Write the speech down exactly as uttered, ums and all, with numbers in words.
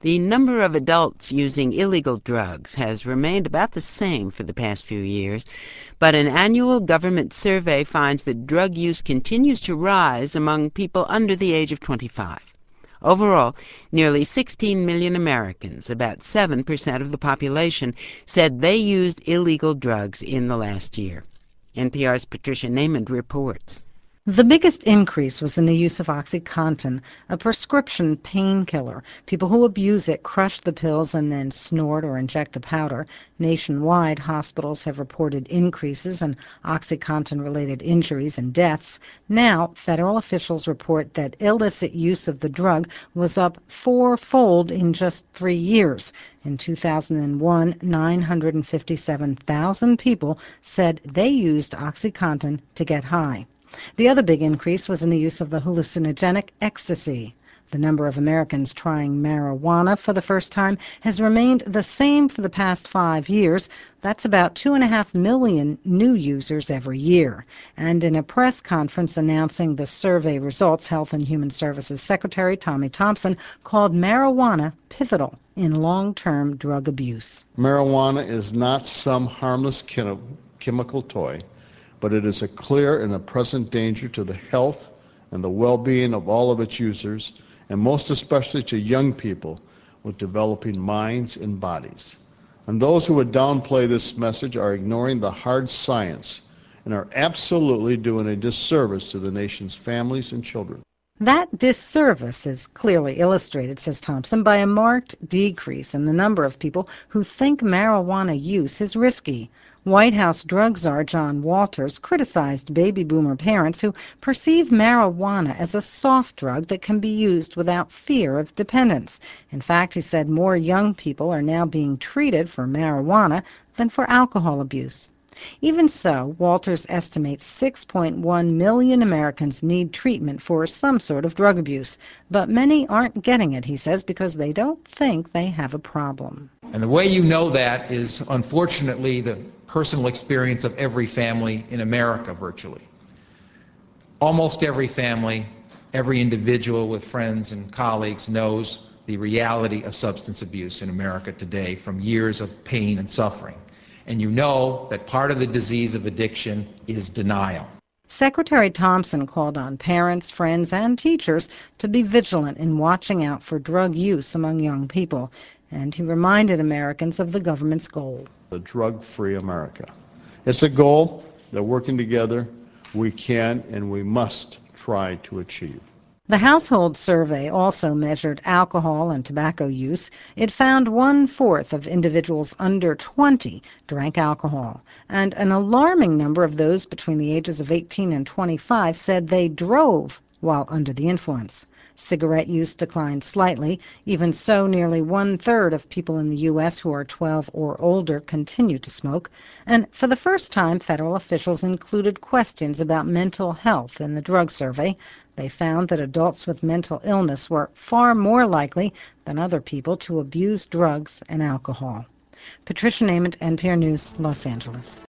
The number of adults using illegal drugs has remained about the same for the past few years, but an annual government survey finds that drug use continues to rise among people under the age of twenty-five. Overall, nearly sixteen million Americans, about seven percent of the population, said they used illegal drugs in the last year. N P R's Patricia Neyman reports. The biggest increase was in the use of OxyContin, a prescription painkiller. People who abuse it crush the pills and then snort or inject the powder. Nationwide, hospitals have reported increases in OxyContin-related injuries and deaths. Now, federal officials report that illicit use of the drug was up fourfold in just three years. In two thousand one, nine hundred fifty-seven thousand people said they used OxyContin to get high. The other big increase was in the use of the hallucinogenic ecstasy. The number of Americans trying marijuana for the first time has remained the same for the past five years. That's about two and a half million new users every year. And in a press conference announcing the survey results, Health and Human Services Secretary Tommy Thompson called marijuana pivotal in long-term drug abuse. Marijuana is not some harmless chem- chemical toy, but it is a clear and a present danger to the health and the well-being of all of its users, and most especially to young people with developing minds and bodies. And those who would downplay this message are ignoring the hard science and are absolutely doing a disservice to the nation's families and children. That disservice is clearly illustrated, says Thompson, by a marked decrease in the number of people who think marijuana use is risky. White House drug czar John Walters criticized baby boomer parents who perceive marijuana as a soft drug that can be used without fear of dependence. In fact, he said more young people are now being treated for marijuana than for alcohol abuse. Even so, Walters estimates six point one million Americans need treatment for some sort of drug abuse. But many aren't getting it, he says, because they don't think they have a problem. And the way you know that is, unfortunately, the personal experience of every family in America, virtually. Almost every family, every individual with friends and colleagues knows the reality of substance abuse in America today from years of pain and suffering. And you know that part of the disease of addiction is denial. Secretary Thompson called on parents, friends, and teachers to be vigilant in watching out for drug use among young people. And he reminded Americans of the government's goal. The drug-free America. It's a goal that working together we can and we must try to achieve. The household survey also measured alcohol and tobacco use. It found one-fourth of individuals under twenty drank alcohol, and an alarming number of those between the ages of eighteen and twenty-five said they drove while under the influence. Cigarette use declined slightly. Even so, nearly one-third of people in the U S who are twelve or older continue to smoke. And for the first time, federal officials included questions about mental health in the drug survey. They found that adults with mental illness were far more likely than other people to abuse drugs and alcohol. Patricia Neyman, N P R News, Los Angeles.